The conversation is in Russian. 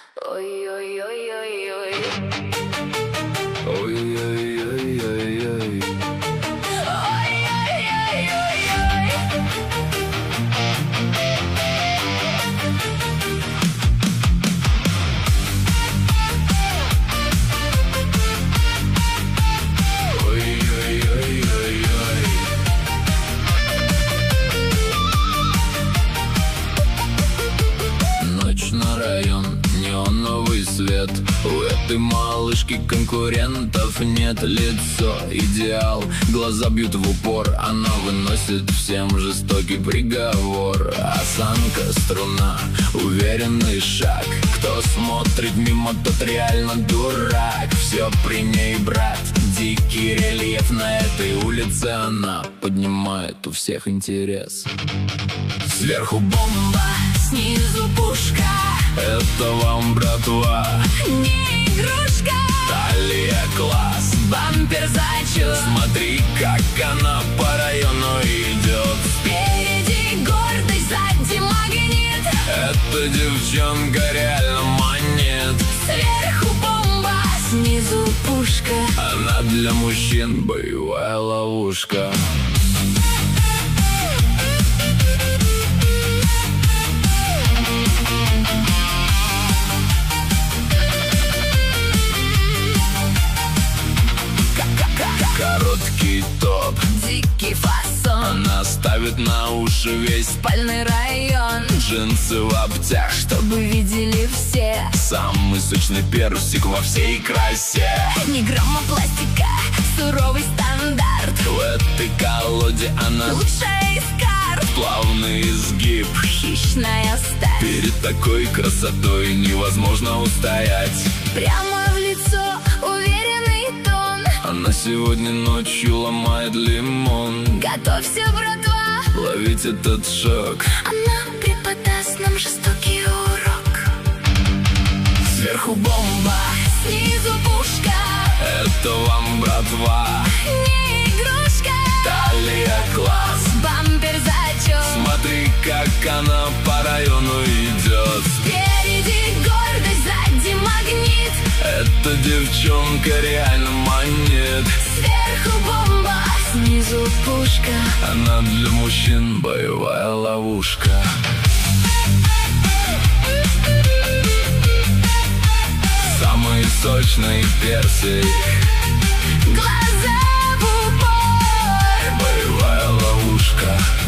Ой-ой-ой-ой-ой. Ой-ой-ой-ой-ой. Ночь на район, неоновый свет. У этой малышки конкурентов нет. Лицо идеал, глаза бьют в упор. Она выносит всем жестокий приговор. Осанка струна, уверенный шаг. Кто смотрит мимо, тот реально дурак. Все при ней, брат, дикий рельеф. На этой улице она поднимает у всех интерес. Сверху бомба, Снизу пушка, это вам, братва, не игрушка. талия класс, Бампер зачет, смотри, как она по району идет. спереди гордость, сзади магнит. Эта девчонка реально манит. Сверху бомба, снизу пушка. Она для мужчин боевая ловушка. Короткий топ, Дикий фасон, она ставит на уши весь спальный район. джинсы в обтяг, Чтобы видели все, самый сочный персик во всей красе. ни грамма пластика, суровый стандарт. В этой колоде она Лучшая из карт, плавный изгиб. хищная сталь. Перед такой красотой невозможно устоять. Прямо в лицо, уверенный тон. Она сегодня ночью ломает лимон. Готовься, братва, Ловить этот шок. она преподаст нам жестокий урок. Сверху бомба, Снизу пушка, это вам, братва, не игрушка. талия класс, Бампер зачет, смотри, как она по району идет. спереди гордость, сзади магнит. Эта девчонка реально манит. Сверху бомба, снизу пушка. Она для мужчин боевая ловушка. Самый сочный персик, Глаза в упор, боевая ловушка.